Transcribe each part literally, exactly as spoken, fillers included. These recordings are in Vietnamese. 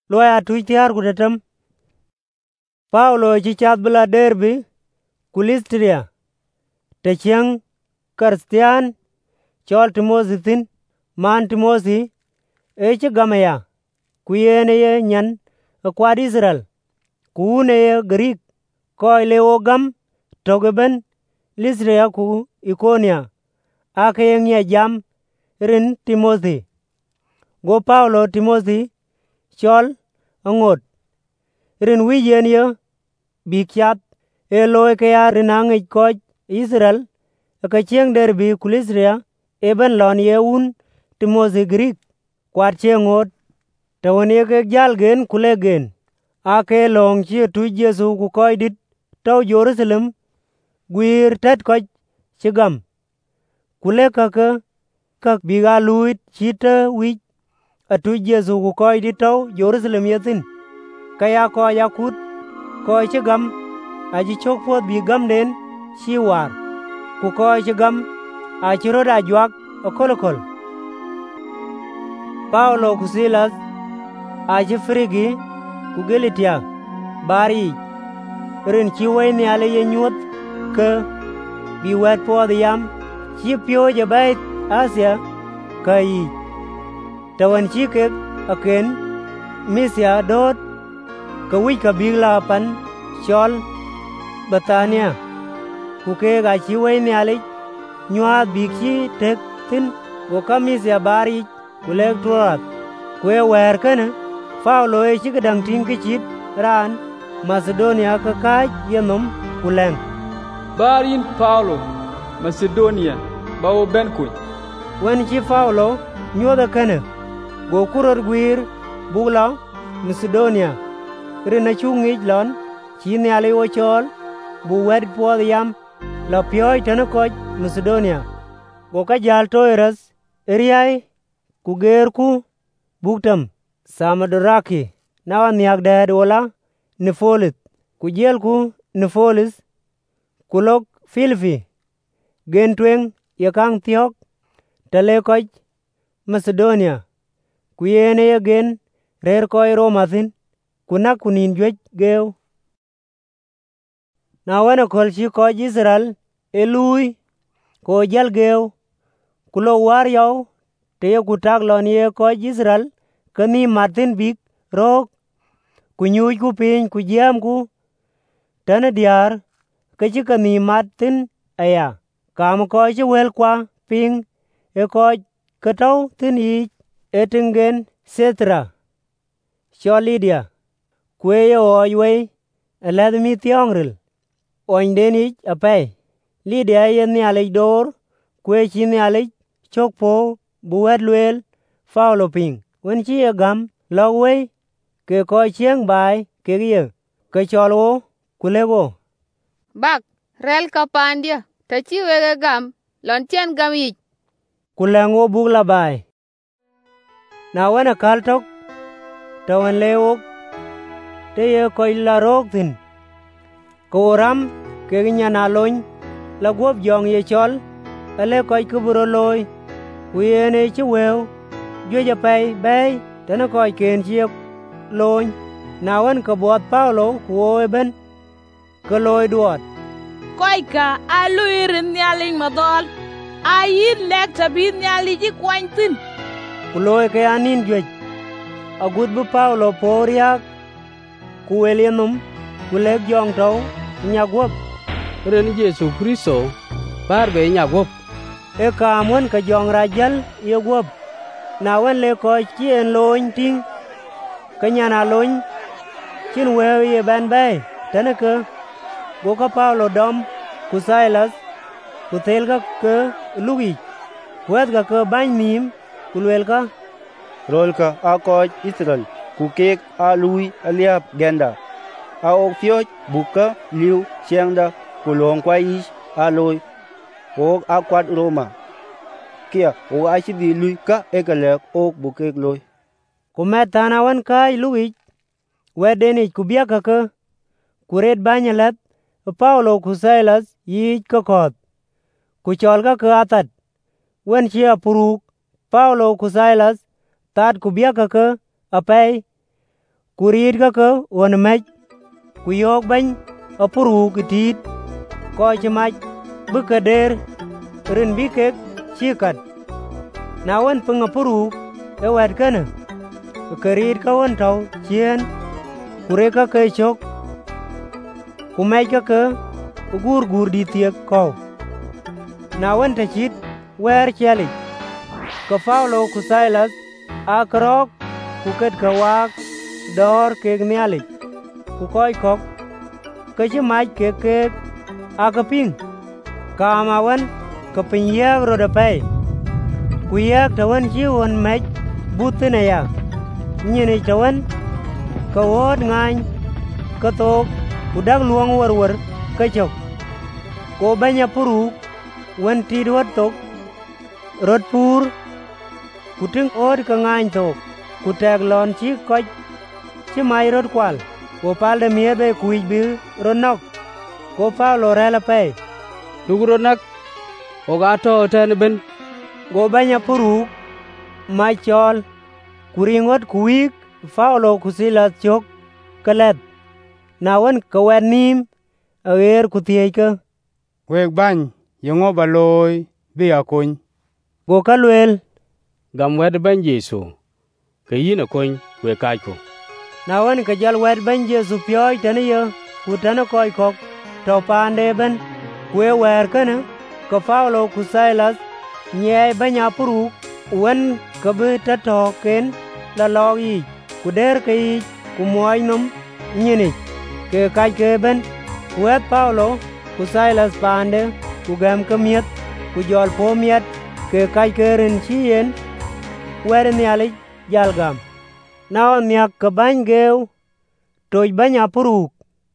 Loya tuitiar kudetem. Paulo chichat bula Derbe ku Listria. Techeng Kristian chol Timosi thin man Timosi eche gamaya ku yene ye nyan kwad Israel ku ne ye Greek ko le ogam togeben Listria ku Ikonia ake ye jam rin Timosi. Go Paulo Timosi chol angot rin wiyen ye bikyat e loy ke ya rinangi ko Israel ka cheng Derbe ku Listria eben lon ye un Timosi Greek kwat chengot tawone ke jal gen kule gen ake long chi tu Jesu ku koy dit taw Jerusalem gwir tet ko chigam kule ka ka ka biga luit chita wi atu Jesu ku koy dit taw Jerusalem yatin kaya ko yakut ko chigam aji chokpo bi gam den chi war ku ko chigam a chiro da jwak okolokol. Paulo ku Silas aji Frigi ku Galatia bari rin chi way ni ale ye nyuot ke bi wet po the yam chi pyo je bay Asia kai tawan chi ke aken Misia dot ka wi ka bigla pan chol Batania ku ke ga chi way ni ale nyuat bi chi tek tin go ka Misia bari ku lek turat kwe wer kene Paulo e chi kedang ting ke chit ran Macedonia ka kaj yenom kuleng barin Paulo Macedonia bawo ben kuny wen chi Paulo nyoda kene go kuror gwir bugla Macedonia rina chungi lon chi ne ale wo chol bu wed po yam la pyoy tane ko Macedonia go ka jal toiras eriai ku ger ku buktam Samadoraki nawa niak dad wala Nefolit ku jel ku Nefolis kulok Filipi gen tweng ye kang thiok tale koch Macedonia ku yene ye gen rer koi Roma thin kunak kunin jwech geu. Na wana kol chi koch Israel elui ko jal geu kulo war yaw te ye kutak lon ye koch Israel kani Martin bik rok ku nyuj ku piny ku jam ku tane diar ke chi kani Martin aya kam ko chi wel kwa ping e ko kataw tin yi etingen Setra Cholidia kwe ye oywe alad mi tiongril oindeni apay Lidia ye ni ale dor kwe chi ni ale chokpo buwet lwel Paulo ping wen chi ye gam lawwe ke ko chieng bai ke ye ke cholwo kulego bak rel kapandia ta chi wege gam lon chen gam yi kulengo bugla bai na wana kaltok tawan lewo te ye ko la rok tin ko ram ke nyana loñ la gop jong ye chol ale ko kuburo loy uyene chi wew jweja pay bay tane ko ken chi loñ na wan ka bot Paulo ku ben ko loy duot koi ka aluirin nyaling madol ayin lek tabin nyali ji kwantin ku loy ke anin jwej agud bu Paulo poriak ku elienum ku lek jong taw nyagwop ren Jesu Kristo bar be nyagwop e kamon ka jong rajal ye gwop na wan le ko chien loñ ting kanyana loñ chin wew ye ban bay tane ke go ka Paulo dom ku Silas ku tel ka ke lugi wet ka ke bany nim ku lwel ka rol ka a ko Israel ku kek a lui aliap genda a ok fioj buka liu chiengda ku long kwa ish a loy ok a kwat Roma kia o a chi di lui ka ekalek ok bukek loy ku metana wan kai lugi wedeni ku bia ka ke ku red banyalat Paulo ku Silas yi ka koth ku chol ka ke atat wen chi apuruk Paulo ku Silas tat ku bia ka ke apay ku riit kake won mec, ku yok bany apuruk tit, koi ci mac bi ke der rin bi kek ci kat. Na wen peng apuruk e wet kene, ke riit ka won tau cien, ku re kake cok, ku mec kake gur gur di thiek kou. Na wen te cit wer cielic, ke Paulo ku Silas a kerok ku ket ke wak dor kek nialic, ku koi kok ke ci mac kek kek a ke ping. Kam awen ke piny yek rode pei, ku yek tawen ci won mec but thine ya, nyinic tawen ke wot ngany ke thok ku dak luong werwer ke cok. Ko banya puruk wen tit wot thok rot pur, ku ting ot ke ngany thok, ku tek lon ci koc ci mai rot kwal, ku palde miethe kuic bi rot nok. Ko Paulo rela pei, Lugro nak oga to ten ben. go banya puruk mai chol, ku ringot ku wik Paulo ku Silas cok kelet. Na wen ke wet nim ager ku thiec ke, Wek bany yongo baloi bi akuny. go ka luel, Gam wed ben Yesu. Ke yin akony we kaj ko. na wen ke jal wet bany Jesu pioi tene ye, ku tene koi kok to pande ben, ku e wer kene ke Paulo ku Silas nyei banya puruk wen ke bi te to ken la lok yic, ku der ke yic ku muoc nom nyinic ke kaj ke ben. Ku wet Paulo ku Silas pande ku gem ke mieth, ku jol po miet ke kaj ke rin ci yen wede nialic jal gam. Na on niak ke bany geu toc bany apuruk,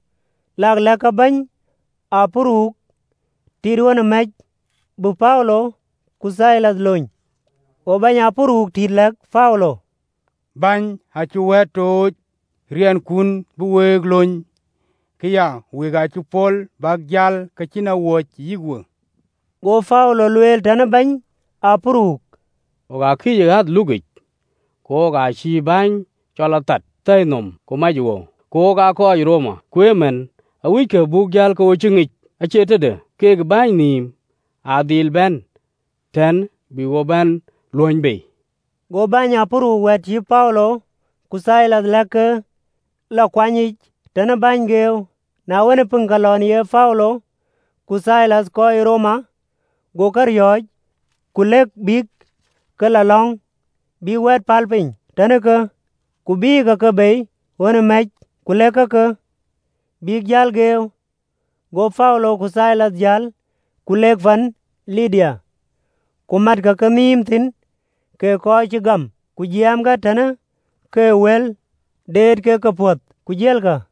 lak leke bany apuruk tit won mec bu Paulo ku Silas lony. O bany apuruk tit lek Paulo, Bany acu wet toc rien kun bi wek lony. Kiya wek acu pol bak jal kacin awoc yigwe. go Paulo luel tene bany apuruk, Oga kije hat lugic. Ko oga chi bany chola tat tay nom ko majwo. Ko oga ko Roma. Kwemen awich ke buk jal ko chingich. Achetede kek bany nim adil ben. Ten bi wo ben luony be. go bany apuruk wet ci Paulo ku Silas leke la kwanyic tene bany geu. Na wen peng kalon ye Paulo ku Silas koi Roma, go karioc ku lek bik ke la long bi wet pal piny tene ke, ku bi keke bei won mec ku lek keke bik jal geu. Go Paulo ku Silas jal ku lek fan Lidia, ku mat keke nim thin ke koi ci gam, ku jiam ka tene ke wel det ke kepuoth ku jel ka.